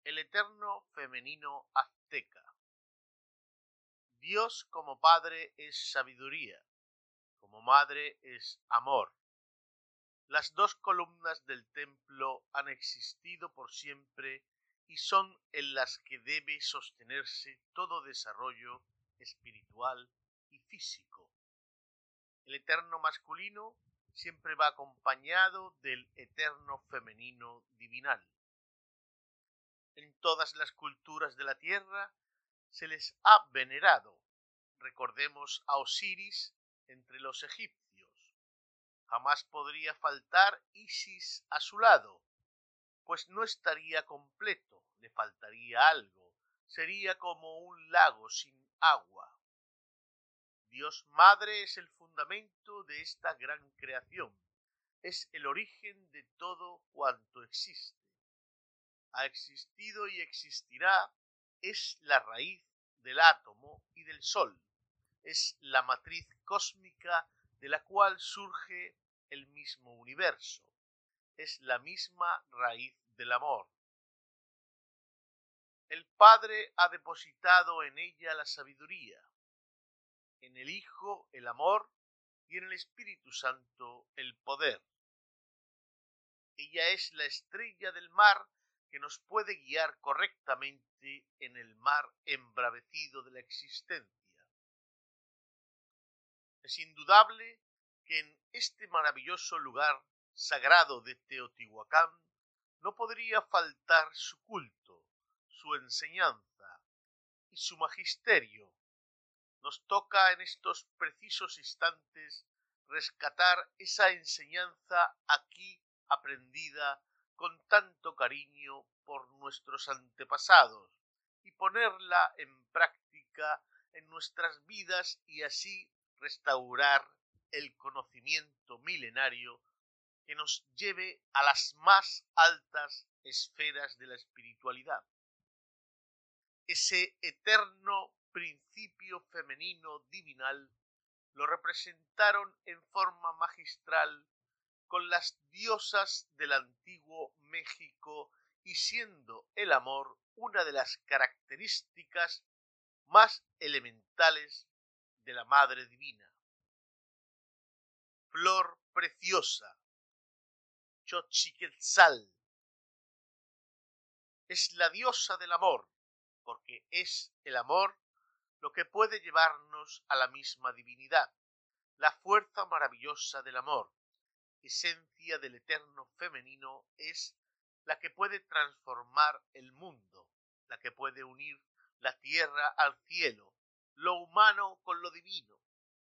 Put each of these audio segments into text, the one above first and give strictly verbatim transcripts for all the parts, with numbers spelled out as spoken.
El eterno femenino azteca. Dios como Padre es sabiduría, como Madre es amor. Las dos columnas del templo han existido por siempre y son en las que debe sostenerse todo desarrollo espiritual y físico. El eterno masculino siempre va acompañado del eterno femenino divinal. En todas las culturas de la tierra se les ha venerado. Recordemos a Osiris entre los egipcios. Jamás podría faltar Isis a su lado, pues no estaría completo, le faltaría algo, sería como un lago sin agua. Dios Madre es el fundamento de esta gran creación, es el origen de todo cuanto existe. Ha existido y existirá, es la raíz del átomo y del sol, es la matriz cósmica de la cual surge el mismo universo, es la misma raíz del amor. El Padre ha depositado en ella la sabiduría, en el Hijo el amor y en el Espíritu Santo el poder. Ella es la estrella del mar que nos puede guiar correctamente en el mar embravecido de la existencia. Es indudable que en este maravilloso lugar sagrado de Teotihuacán no podría faltar su culto, su enseñanza y su magisterio. Nos toca en estos precisos instantes rescatar esa enseñanza aquí aprendida con tanto cariño por nuestros antepasados y ponerla en práctica en nuestras vidas y así restaurar el conocimiento milenario que nos lleve a las más altas esferas de la espiritualidad. Ese eterno principio femenino divinal lo representaron en forma magistral con las diosas del antiguo México y siendo el amor una de las características más elementales de la Madre Divina. Flor preciosa, Xochiquetzal, es la diosa del amor, porque es el amor lo que puede llevarnos a la misma divinidad, la fuerza maravillosa del amor, esencia del eterno femenino, es la que puede transformar el mundo, la que puede unir la tierra al cielo, lo humano con lo divino.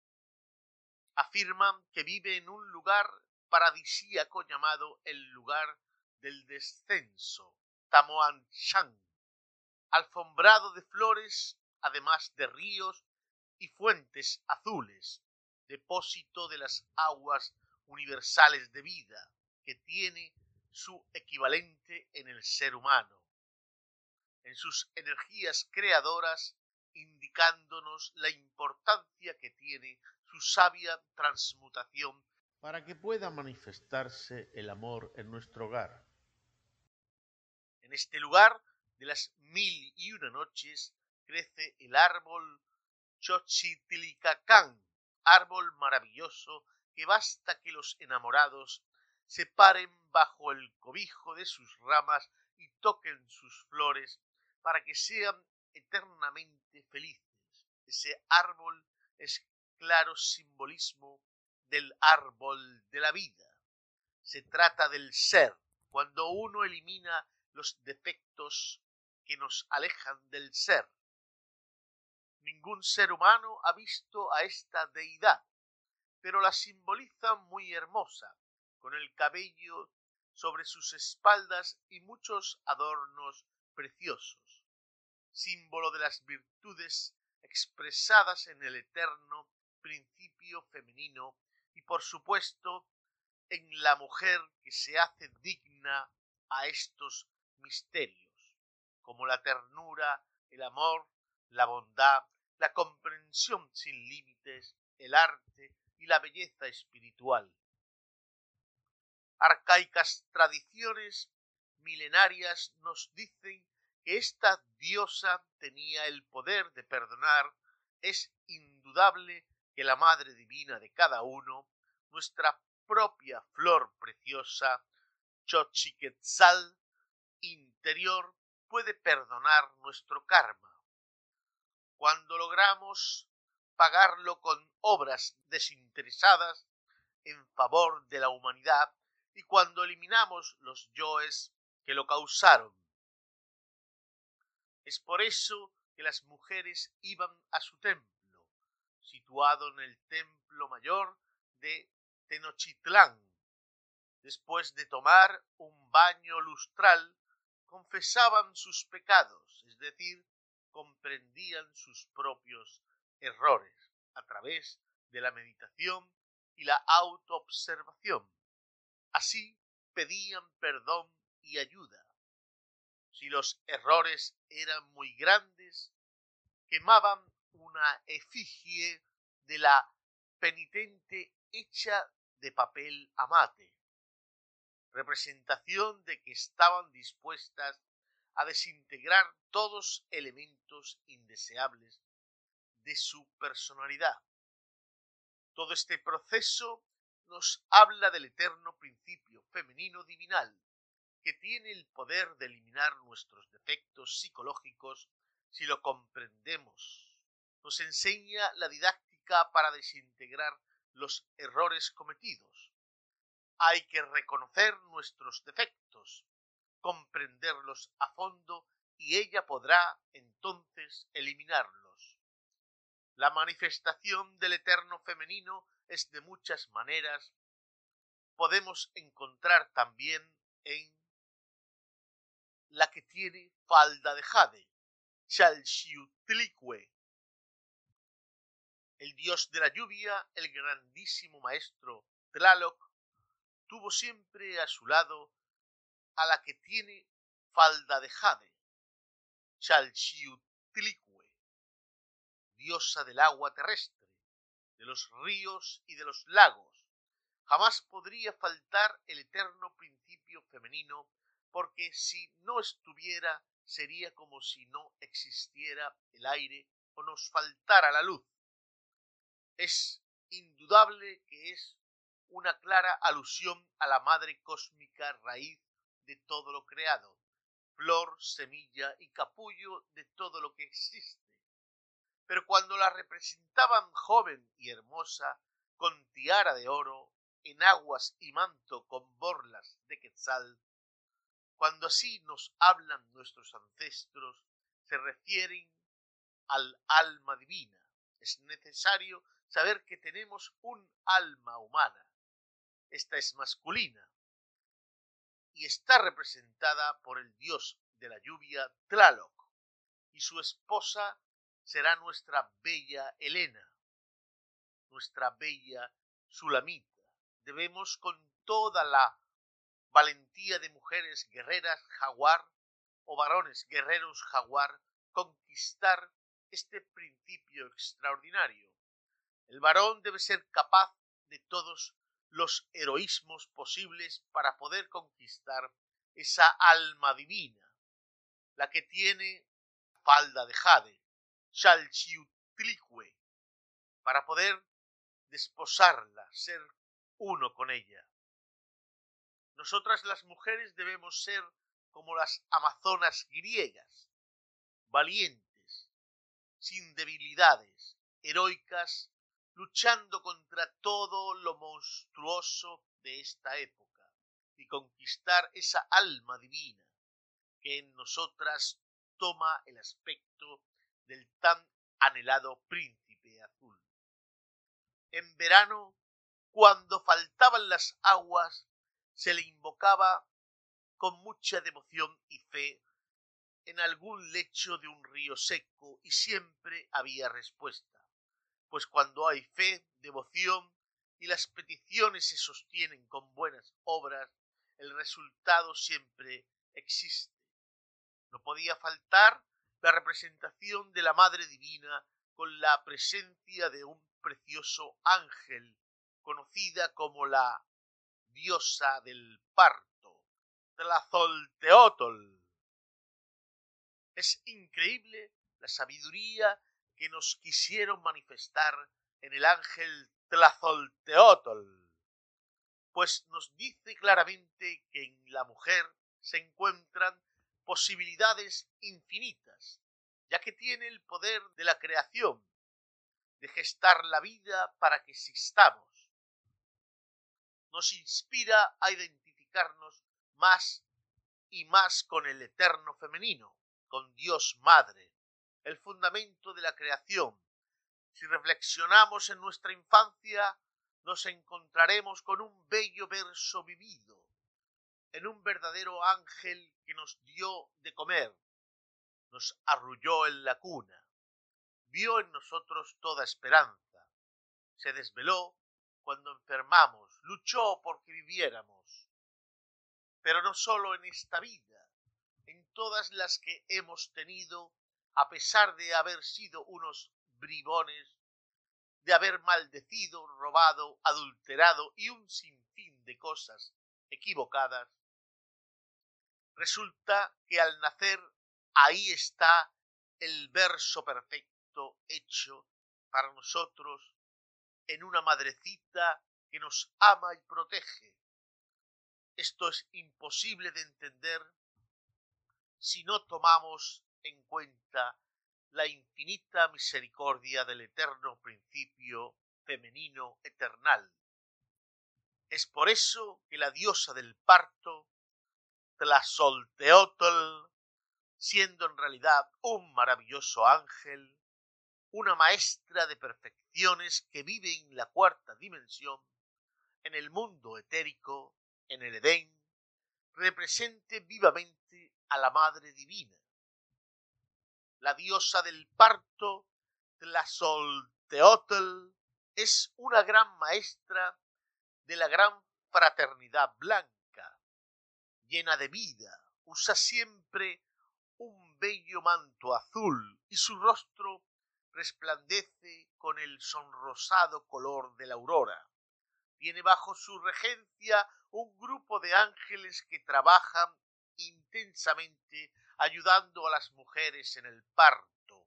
Afirman que vive en un lugar paradisíaco llamado el lugar del descenso, Tamoanchan, alfombrado de flores, además de ríos y fuentes azules, depósito de las aguas universales de vida, que tiene su equivalente en el ser humano, en sus energías creadoras, indicándonos la importancia que tiene su sabia transmutación para que pueda manifestarse el amor en nuestro hogar. En este lugar de las mil y una noches crece el árbol Xochitlicacán, árbol maravilloso que basta que los enamorados se paren bajo el cobijo de sus ramas y toquen sus flores para que sean eternamente felices. Ese árbol es claro simbolismo del árbol de la vida. Se trata del ser, cuando uno elimina los defectos que nos alejan del ser. Ningún ser humano ha visto a esta deidad, pero la simboliza muy hermosa, con el cabello sobre sus espaldas y muchos adornos preciosos, símbolo de las virtudes expresadas en el eterno principio femenino y por supuesto en la mujer que se hace digna a estos misterios, como la ternura, el amor, la bondad, la comprensión sin límites, el arte y la belleza espiritual. Arcaicas tradiciones milenarias nos dicen que esta diosa tenía el poder de perdonar, es indudable que la Madre Divina de cada uno, nuestra propia flor preciosa, Xochiquetzal interior, puede perdonar nuestro karma. Cuando logramos pagarlo con obras desinteresadas en favor de la humanidad y cuando eliminamos los yoes que lo causaron. Es por eso que las mujeres iban a su templo, situado en el templo mayor de Tenochtitlán. Después de tomar un baño lustral, confesaban sus pecados, es decir, comprendían sus propios errores a través de la meditación y la autoobservación. Así pedían perdón y ayuda. Si los errores eran muy grandes, quemaban una efigie de la penitente hecha de papel amate, representación de que estaban dispuestas a desintegrar todos elementos indeseables de su personalidad. Todo este proceso nos habla del eterno principio femenino divinal, que tiene el poder de eliminar nuestros defectos psicológicos si lo comprendemos. Nos enseña la didáctica para desintegrar los errores cometidos. Hay que reconocer nuestros defectos, comprenderlos a fondo y ella podrá entonces eliminarlos. La manifestación del eterno femenino es de muchas maneras. Podemos encontrar también en la que tiene falda de jade, Xalxiutlicue. El dios de la lluvia, el grandísimo maestro Tlaloc, tuvo siempre a su lado a la que tiene falda de jade, Xalxiutlicue, diosa del agua terrestre, de los ríos y de los lagos. Jamás podría faltar el eterno principio femenino, porque si no estuviera, sería como si no existiera el aire o nos faltara la luz. Es indudable que es una clara alusión a la madre cósmica raíz de todo lo creado, flor, semilla y capullo de todo lo que existe. Pero cuando la representaban joven y hermosa, con tiara de oro, enaguas y manto con borlas de quetzal, cuando así nos hablan nuestros ancestros, se refieren al alma divina. Es necesario saber que tenemos un alma humana. Esta es masculina y está representada por el dios de la lluvia Tlaloc, y su esposa será nuestra bella Helena, nuestra bella Sulamita. Debemos con toda la valentía de mujeres guerreras jaguar o varones guerreros jaguar conquistar este principio extraordinario. El varón debe ser capaz de todos los heroísmos posibles para poder conquistar esa alma divina, la que tiene falda de jade, Xalxiutlicue, para poder desposarla, ser uno con ella. Nosotras las mujeres debemos ser como las amazonas griegas, valientes, sin debilidades, heroicas, luchando contra todo lo monstruoso de esta época y conquistar esa alma divina que en nosotras toma el aspecto del tan anhelado príncipe azul. En verano, cuando faltaban las aguas, se le invocaba con mucha devoción y fe en algún lecho de un río seco y siempre había respuesta, pues cuando hay fe, devoción y las peticiones se sostienen con buenas obras, el resultado siempre existe. No podía faltar la representación de la Madre Divina con la presencia de un precioso ángel, conocida como la diosa del parto, Tlazolteotl. Es increíble la sabiduría que nos quisieron manifestar en el ángel Tlazolteotl, pues nos dice claramente que en la mujer se encuentran posibilidades infinitas, ya que tiene el poder de la creación, de gestar la vida para que existamos. Nos inspira a identificarnos más y más con el eterno femenino, con Dios Madre, el fundamento de la creación. Si reflexionamos en nuestra infancia, nos encontraremos con un bello verso vivido, en un verdadero ángel que nos dio de comer, nos arrulló en la cuna, vio en nosotros toda esperanza, se desveló cuando enfermamos, luchó porque viviéramos. Pero no solo en esta vida, en todas las que hemos tenido, a pesar de haber sido unos bribones, de haber maldecido, robado, adulterado y un sinfín de cosas equivocadas, resulta que al nacer ahí está el verso perfecto hecho para nosotros en una madrecita que nos ama y protege. Esto es imposible de entender si no tomamos en cuenta la infinita misericordia del eterno principio femenino eternal. Es por eso que la diosa del parto, Tlazolteotl, siendo en realidad un maravilloso ángel, una maestra de perfecciones que vive en la cuarta dimensión, en el mundo etérico, en el Edén, represente vivamente a la Madre Divina. La diosa del parto, Tlazolteotl, es una gran maestra de la gran fraternidad blanca, llena de vida, usa siempre un bello manto azul y su rostro resplandece con el sonrosado color de la aurora. Tiene bajo su regencia un grupo de ángeles que trabajan intensamente ayudando a las mujeres en el parto.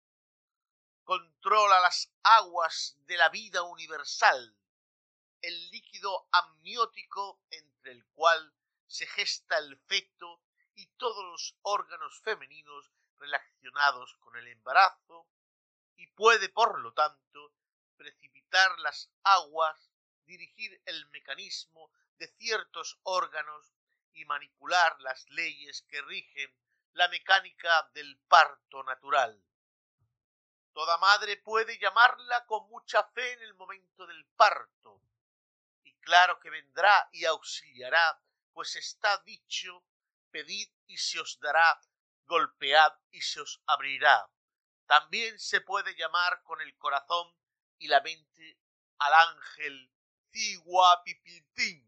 Controla las aguas de la vida universal, el líquido amniótico entre el cual se gesta el feto y todos los órganos femeninos relacionados con el embarazo, y puede, por lo tanto, precipitar las aguas, dirigir el mecanismo de ciertos órganos y manipular las leyes que rigen la mecánica del parto natural. Toda madre puede llamarla con mucha fe en el momento del parto, y claro que vendrá y auxiliará, pues está dicho: pedid y se os dará, golpead y se os abrirá. También se puede llamar con el corazón y la mente al ángel Ciguapipiltín.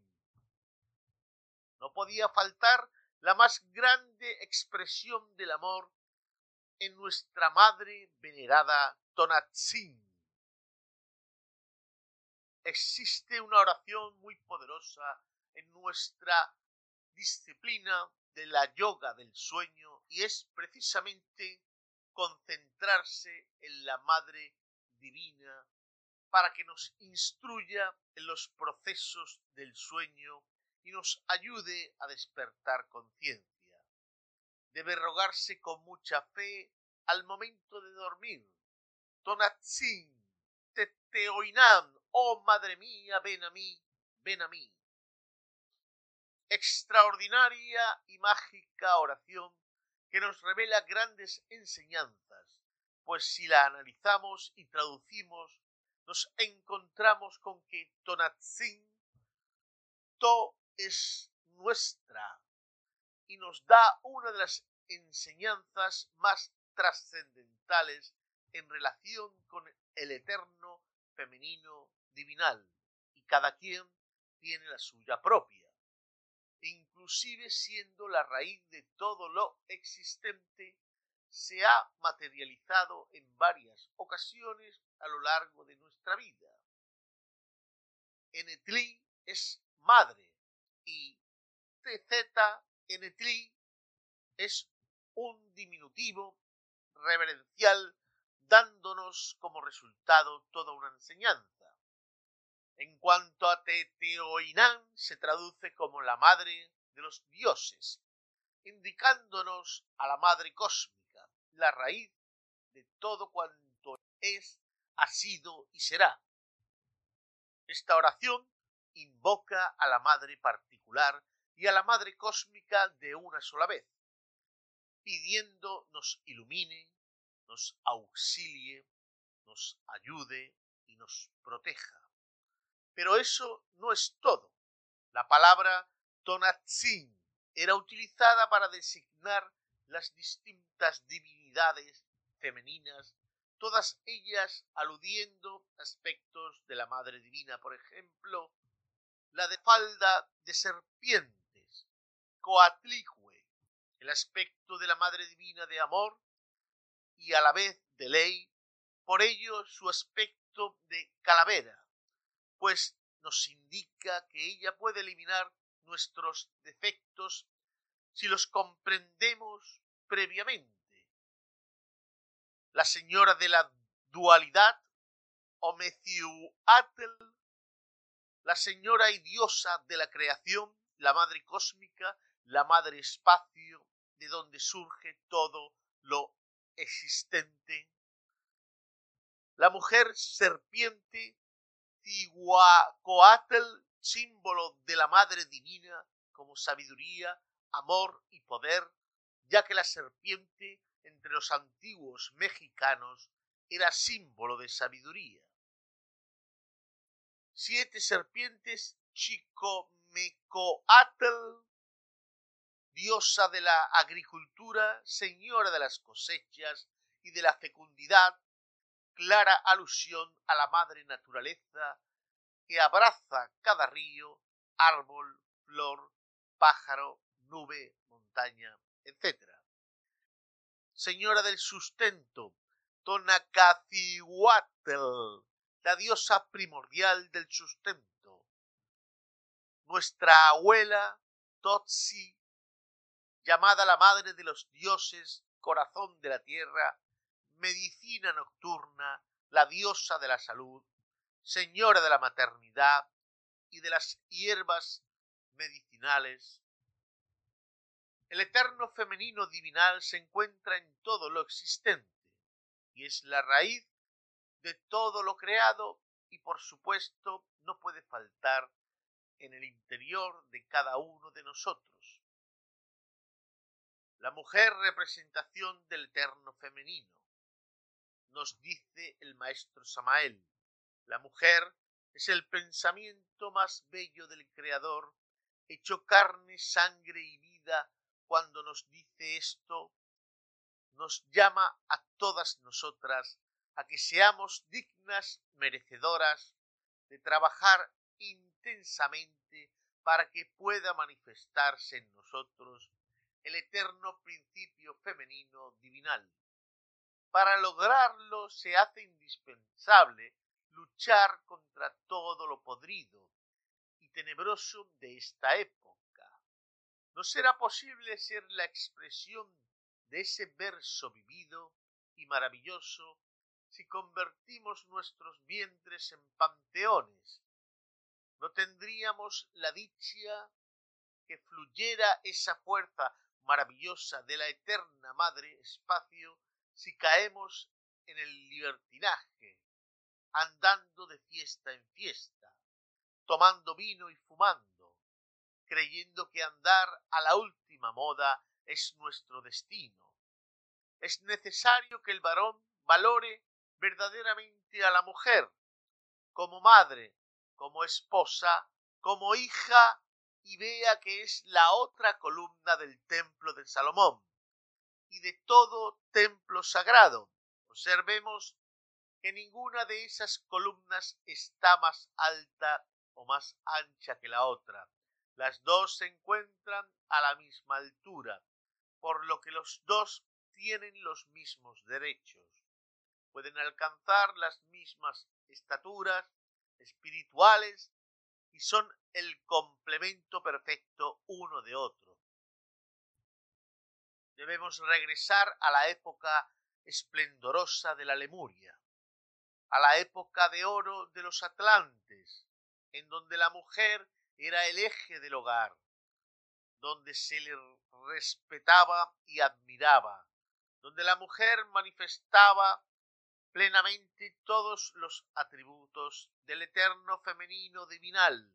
No podía faltar la más grande expresión del amor en nuestra madre venerada Tonantzin. Existe una oración muy poderosa en nuestra disciplina de la yoga del sueño y es precisamente concentrarse en la Madre Divina para que nos instruya en los procesos del sueño y nos ayude a despertar conciencia. Debe rogarse con mucha fe al momento de dormir. Tonantzin, Teteoinam, oh Madre mía, ven a mí, ven a mí. Extraordinaria y mágica oración que nos revela grandes enseñanzas, pues si la analizamos y traducimos, nos encontramos con que Tonantzin, To es nuestra, y nos da una de las enseñanzas más trascendentales en relación con el eterno femenino divinal, y cada quien tiene la suya propia, inclusive siendo la raíz de todo lo existente, se ha materializado en varias ocasiones a lo largo de nuestra vida. Enetli es madre y Tzeta Enetli es un diminutivo reverencial, dándonos como resultado toda una enseñanza. En cuanto a Teotihuacán, se traduce como la madre de los dioses, indicándonos a la madre cósmica, la raíz de todo cuanto es, ha sido y será. Esta oración invoca a la madre particular y a la madre cósmica de una sola vez, pidiendo nos ilumine, nos auxilie, nos ayude y nos proteja. Pero eso no es todo. La palabra Tonantzin era utilizada para designar las distintas divinidades femeninas, todas ellas aludiendo a aspectos de la Madre Divina. Por ejemplo, la de falda de serpientes, Coatlicue, el aspecto de la Madre Divina de amor y a la vez de ley, por ello su aspecto de calavera, pues nos indica que ella puede eliminar nuestros defectos si los comprendemos previamente. La señora de la dualidad, Omeziuatl, la señora y diosa de la creación, la madre cósmica, la madre espacio, de donde surge todo lo existente. La mujer serpiente, Cihuacoatl, símbolo de la madre divina como sabiduría, amor y poder, ya que la serpiente entre los antiguos mexicanos era símbolo de sabiduría. Siete serpientes, Chicomecoatl, diosa de la agricultura, señora de las cosechas y de la fecundidad, clara alusión a la madre naturaleza que abraza cada río, árbol, flor, pájaro, nube, montaña, etcétera. Señora del sustento, Tonacacihuatl, la diosa primordial del sustento. Nuestra abuela, Totsi, llamada la madre de los dioses, corazón de la tierra, medicina nocturna, la diosa de la salud, señora de la maternidad y de las hierbas medicinales. El eterno femenino divinal se encuentra en todo lo existente y es la raíz de todo lo creado y por supuesto no puede faltar en el interior de cada uno de nosotros. La mujer, representación del eterno femenino. Nos dice el maestro Samael, la mujer es el pensamiento más bello del Creador, hecho carne, sangre y vida. Cuando nos dice esto, nos llama a todas nosotras a que seamos dignas, merecedoras de trabajar intensamente para que pueda manifestarse en nosotros el eterno principio femenino divinal. Para lograrlo se hace indispensable luchar contra todo lo podrido y tenebroso de esta época. No será posible ser la expresión de ese verso vivido y maravilloso si convertimos nuestros vientres en panteones. No tendríamos la dicha que fluyera esa fuerza maravillosa de la eterna Madre Espacio si caemos en el libertinaje, andando de fiesta en fiesta, tomando vino y fumando, creyendo que andar a la última moda es nuestro destino. Es necesario que el varón valore verdaderamente a la mujer, como madre, como esposa, como hija, y vea que es la otra columna del templo de Salomón y de todo templo sagrado. Observemos que ninguna de esas columnas está más alta o más ancha que la otra. Las dos se encuentran a la misma altura, por lo que los dos tienen los mismos derechos. Pueden alcanzar las mismas estaturas espirituales y son el complemento perfecto uno de otro. Debemos regresar a la época esplendorosa de la Lemuria, a la época de oro de los atlantes, en donde la mujer era el eje del hogar, donde se le respetaba y admiraba, donde la mujer manifestaba plenamente todos los atributos del eterno femenino divinal.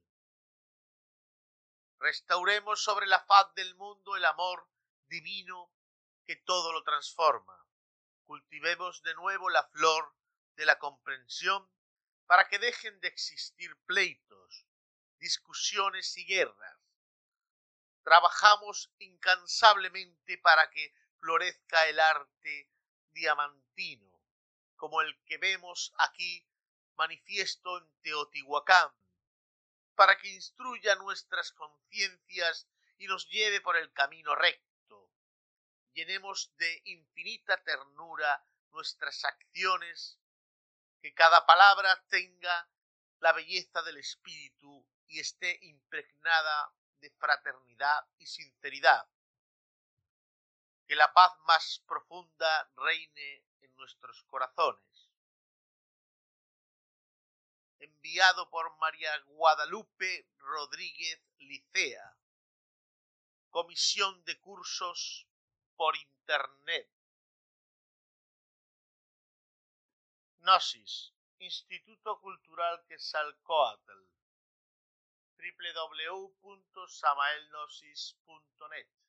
Restauremos sobre la faz del mundo el amor divino que todo lo transforma. Cultivemos de nuevo la flor de la comprensión para que dejen de existir pleitos, discusiones y guerras. Trabajamos incansablemente para que florezca el arte diamantino, como el que vemos aquí manifiesto en Teotihuacán, para que instruya nuestras conciencias y nos lleve por el camino recto. Llenemos de infinita ternura nuestras acciones, que cada palabra tenga la belleza del espíritu y esté impregnada de fraternidad y sinceridad. Que la paz más profunda reine en nuestros corazones. Enviado por María Guadalupe Rodríguez Licea. Comisión de cursos por internet. Gnosis, Instituto Cultural Quetzalcóatl, w w w punto samaelgnosis punto net.